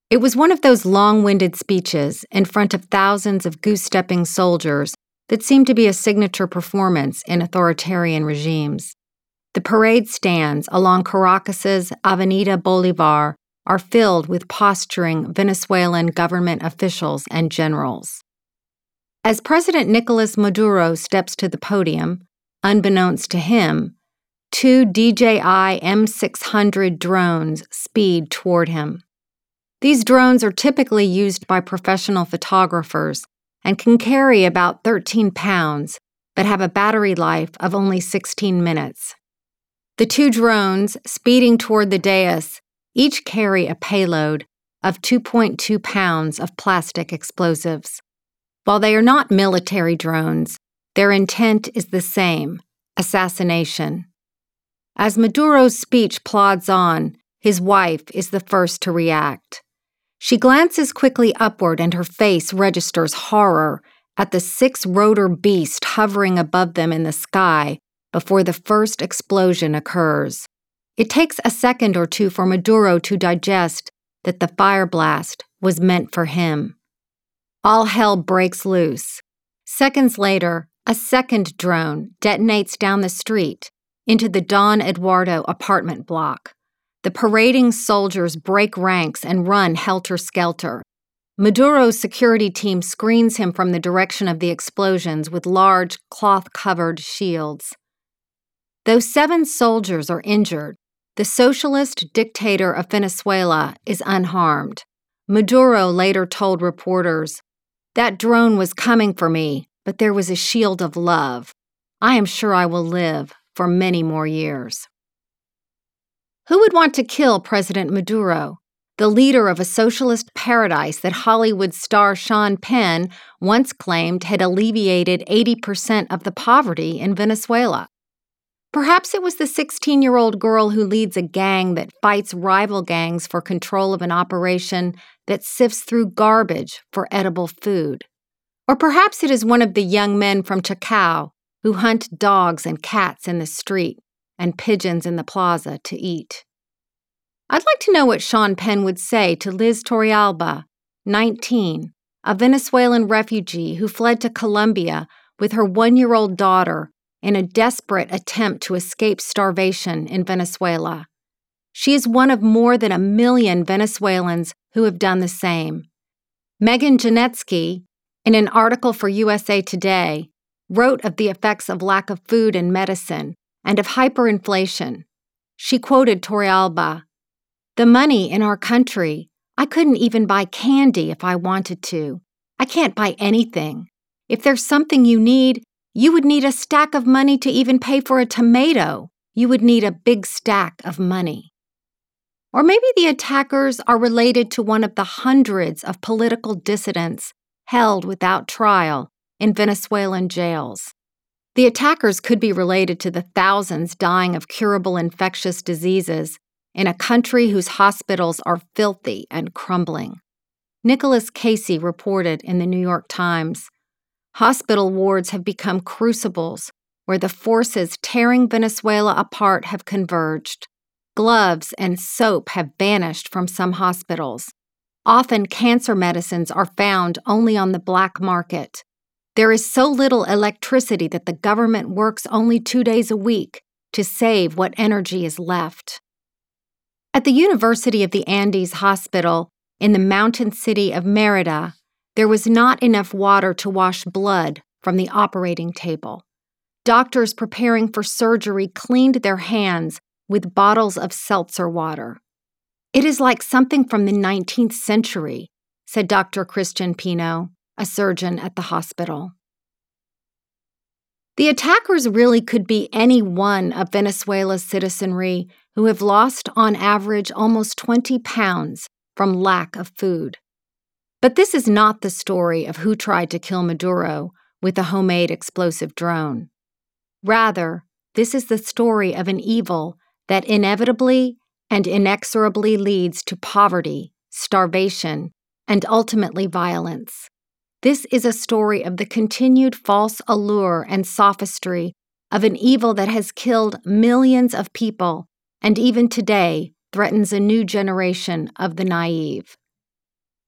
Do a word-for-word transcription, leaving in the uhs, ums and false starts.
It was one of those long-winded speeches in front of thousands of goose-stepping soldiers that seemed to be a signature performance in authoritarian regimes. The parade stands along Caracas's Avenida Bolivar are filled with posturing Venezuelan government officials and generals. As President Nicolas Maduro steps to the podium, unbeknownst to him, two D J I M six hundred drones speed toward him. These drones are typically used by professional photographers and can carry about thirteen pounds, but have a battery life of only sixteen minutes. The two drones, speeding toward the dais, each carry a payload of two point two pounds of plastic explosives. While they are not military drones, their intent is the same: assassination. As Maduro's speech plods on, his wife is the first to react. She glances quickly upward and her face registers horror at the six-rotor beast hovering above them in the sky before the first explosion occurs. It takes a second or two for Maduro to digest that the fire blast was meant for him. All hell breaks loose. Seconds later, a second drone detonates down the street into the Don Eduardo apartment block. The parading soldiers break ranks and run helter-skelter. Maduro's security team screens him from the direction of the explosions with large, cloth-covered shields. Though seven soldiers are injured, the socialist dictator of Venezuela is unharmed. Maduro later told reporters, "That drone was coming for me, but there was a shield of love. I am sure I will live for many more years." Who would want to kill President Maduro, the leader of a socialist paradise that Hollywood star Sean Penn once claimed had alleviated eighty percent of the poverty in Venezuela? Perhaps it was the sixteen-year-old girl who leads a gang that fights rival gangs for control of an operation that sifts through garbage for edible food. Or perhaps it is one of the young men from Chacao who hunt dogs and cats in the street and pigeons in the plaza to eat. I'd like to know what Sean Penn would say to Liz Torrealba, nineteen, a Venezuelan refugee who fled to Colombia with her one-year-old daughter in a desperate attempt to escape starvation in Venezuela. She is one of more than a million Venezuelans who have done the same. Megan Janetsky, in an article for U S A Today, wrote of the effects of lack of food and medicine and of hyperinflation. She quoted Torrealba, "The money in our country, I couldn't even buy candy if I wanted to. I can't buy anything. If there's something you need, you would need a stack of money to even pay for a tomato. You would need a big stack of money." Or maybe the attackers are related to one of the hundreds of political dissidents held without trial in Venezuelan jails. The attackers could be related to the thousands dying of curable infectious diseases in a country whose hospitals are filthy and crumbling. Nicholas Casey reported in the New York Times, "Hospital wards have become crucibles where the forces tearing Venezuela apart have converged. Gloves and soap have vanished from some hospitals. Often cancer medicines are found only on the black market. There is so little electricity that the government works only two days a week to save what energy is left." At the University of the Andes Hospital in the mountain city of Merida, there was not enough water to wash blood from the operating table. Doctors preparing for surgery cleaned their hands with bottles of seltzer water. "It is like something from the nineteenth century," said Doctor Christian Pino, a surgeon at the hospital. The attackers really could be any one of Venezuela's citizenry who have lost on average almost twenty pounds from lack of food. But this is not the story of who tried to kill Maduro with a homemade explosive drone. Rather, this is the story of an evil that inevitably and inexorably leads to poverty, starvation, and ultimately violence. This is a story of the continued false allure and sophistry of an evil that has killed millions of people and even today threatens a new generation of the naive.